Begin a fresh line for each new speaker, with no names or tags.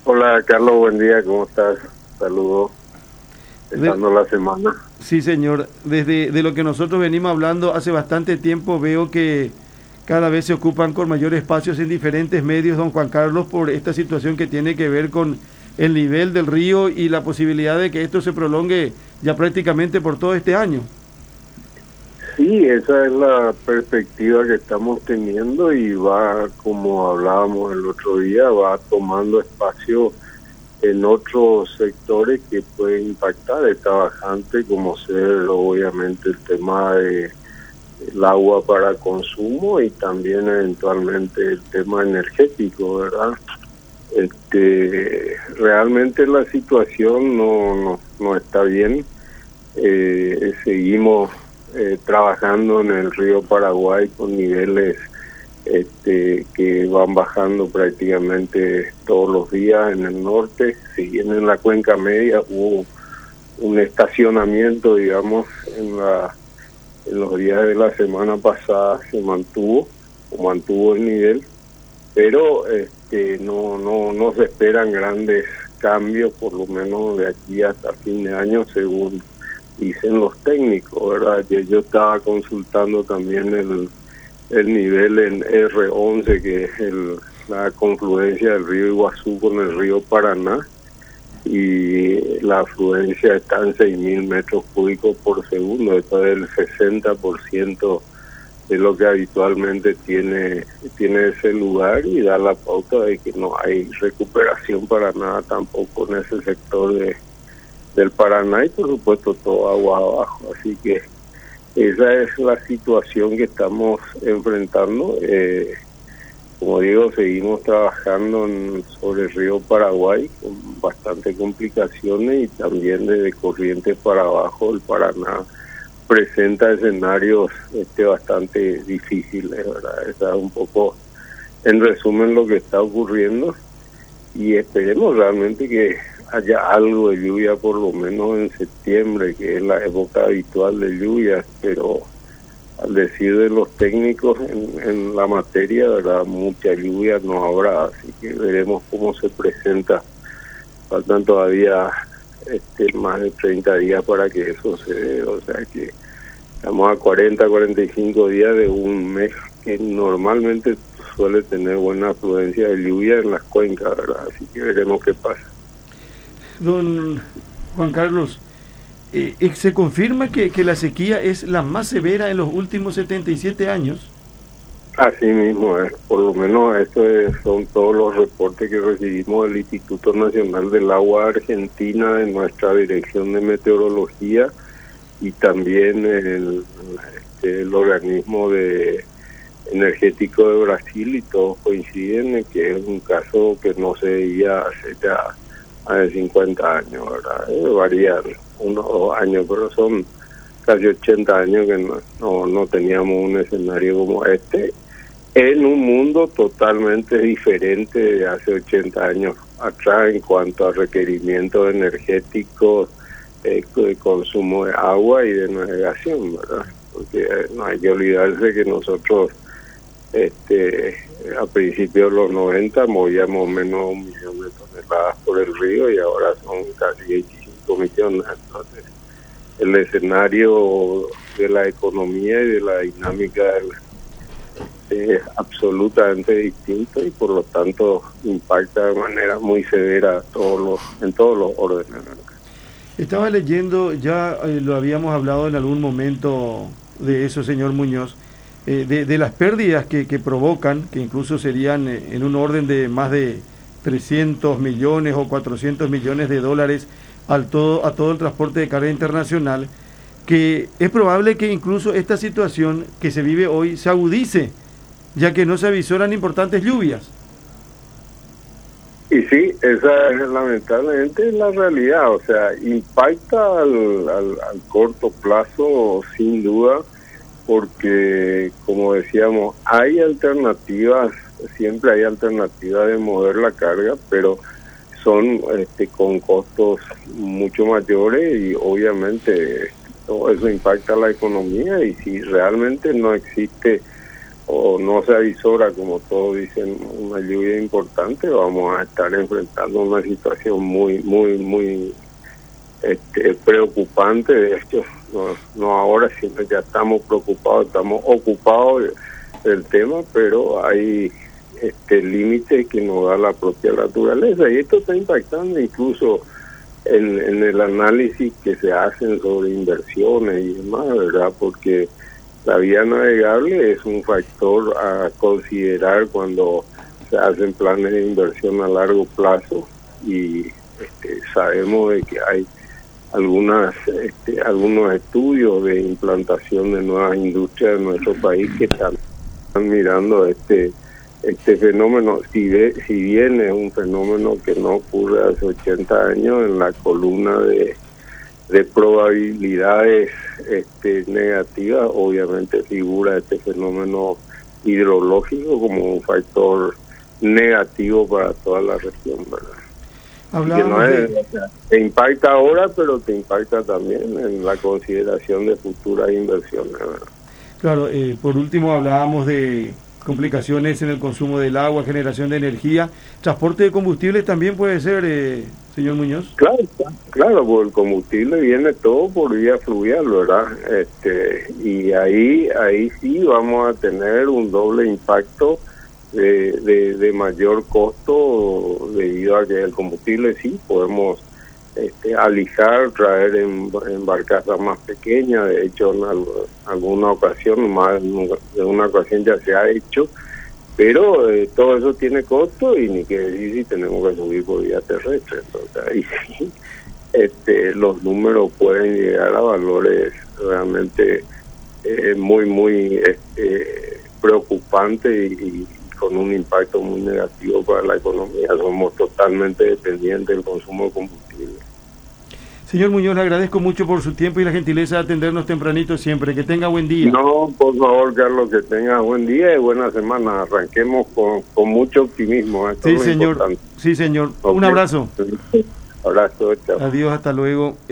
Hola Carlos, buen día, ¿cómo estás? Saludos, empezando la semana.
Sí, señor. Desde de lo que nosotros venimos hablando hace bastante tiempo, veo que cada vez se ocupan con mayor espacios en diferentes medios, don Juan Carlos, por esta situación que tiene que ver con el nivel del río y la posibilidad de que esto se prolongue ya prácticamente por todo este año.
Sí, esa es la perspectiva que estamos teniendo y va, como hablábamos el otro día, va tomando espacio en otros sectores que pueden impactar esta bajante, como ser obviamente el tema de el agua para consumo y también eventualmente el tema energético, ¿verdad? Realmente la situación no está bien. Seguimos trabajando en el río Paraguay con niveles que van bajando prácticamente todos los días en el norte. Si bien en la cuenca media hubo un estacionamiento, digamos, en los días de la semana pasada se mantuvo el nivel, pero no se esperan grandes cambios, por lo menos de aquí hasta fin de año, según dicen los técnicos, ¿verdad? Yo estaba consultando también el nivel en R11, que es la confluencia del río Iguazú con el río Paraná, y la afluencia está en 6.000 metros cúbicos por segundo. Esto es el 60% de lo que habitualmente tiene ese lugar, y da la pauta de que no hay recuperación para nada tampoco en ese sector del Paraná, y por supuesto todo agua abajo. Así que esa es la situación que estamos enfrentando. Como digo, seguimos trabajando sobre el río Paraguay con bastante complicaciones, y también desde Corrientes para abajo el Paraná presenta escenarios bastante difíciles, ¿verdad? Esa es un poco en resumen lo que está ocurriendo, y esperemos realmente que haya algo de lluvia por lo menos en septiembre, que es la época habitual de lluvia, pero al decir de los técnicos en la materia, ¿verdad?, mucha lluvia no habrá, así que veremos cómo se presenta. Faltan todavía más de 30 días para que eso se dé, o sea que estamos a 45 días de un mes que normalmente suele tener buena afluencia de lluvia en las cuencas, ¿verdad? Así que veremos qué pasa.
Don Juan Carlos, ¿se confirma que la sequía es la más severa en los últimos 77 años?
Así mismo es, por lo menos son todos los reportes que recibimos del Instituto Nacional del Agua Argentina, de nuestra Dirección de Meteorología, y también el organismo energético de Brasil, y todos coinciden en que es un caso que no se veía hace ya más de 50 años, ¿verdad? Varían unos 2 años, pero son casi 80 años que no teníamos un escenario como este, en un mundo totalmente diferente de hace 80 años atrás en cuanto a requerimientos energéticos, de consumo de agua y de navegación, ¿verdad? Porque no hay que olvidarse que nosotros a principios de los 90 movíamos menos de 1 millón de toneladas por el río, y ahora son casi 25 millones. Entonces, el escenario de la economía y de la dinámica es absolutamente distinto, y por lo tanto impacta de manera muy severa en todos los órdenes.
Estaba leyendo, ya lo habíamos hablado en algún momento de eso, señor Muñoz, de las pérdidas que provocan, que incluso serían en un orden de más de 300 millones o 400 millones de dólares a todo el transporte de carga internacional, que es probable que incluso esta situación que se vive hoy se agudice, ya que no se avisoran importantes lluvias.
Y sí, esa es lamentablemente la realidad, o sea, impacta al corto plazo sin duda, porque como decíamos, hay alternativas, siempre hay alternativas de mover la carga, pero son con costos mucho mayores, y obviamente todo eso impacta a la economía, y si realmente no existe o no se avisora, como todos dicen, una lluvia importante, vamos a estar enfrentando una situación muy preocupante. De hecho, no ahora, sino ya estamos preocupados, estamos ocupados del tema, pero hay límites que nos da la propia naturaleza, y esto está impactando incluso en el análisis que se hacen sobre inversiones y demás, ¿verdad? Porque la vía navegable es un factor a considerar cuando se hacen planes de inversión a largo plazo, y sabemos de que hay algunos estudios de implantación de nuevas industrias en nuestro país que están mirando este fenómeno. Si bien es un fenómeno que no ocurre hace 80 años, en la columna de probabilidades negativas, obviamente figura este fenómeno hidrológico como un factor negativo para toda la región, ¿verdad? Te impacta ahora, pero te impacta también en la consideración de futuras inversiones, ¿verdad?
Claro, por último hablábamos de complicaciones en el consumo del agua, generación de energía, transporte de combustibles también puede ser, señor Muñoz.
Claro, porque el combustible viene todo por vía fluvial, ¿verdad? Y ahí sí vamos a tener un doble impacto de mayor costo, debido a que el combustible sí podemos alijar, traer en barcazas más pequeñas. De hecho, en alguna ocasión, más de una ocasión ya se ha hecho, pero todo eso tiene costo, y ni que decir si tenemos que subir por vía terrestre. Entonces ahí sí los números pueden llegar a valores realmente muy preocupantes y con un impacto muy negativo para la economía. Somos totalmente dependientes del consumo de combustible.
Señor Muñoz, le agradezco mucho por su tiempo y la gentileza de atendernos tempranito siempre. Que tenga buen día.
No, por favor, Carlos, que tenga buen día y buena semana. Arranquemos con mucho optimismo.
Sí, señor. Sí, señor. Okay. Un abrazo.
Abrazo, chao.
Adiós, hasta luego.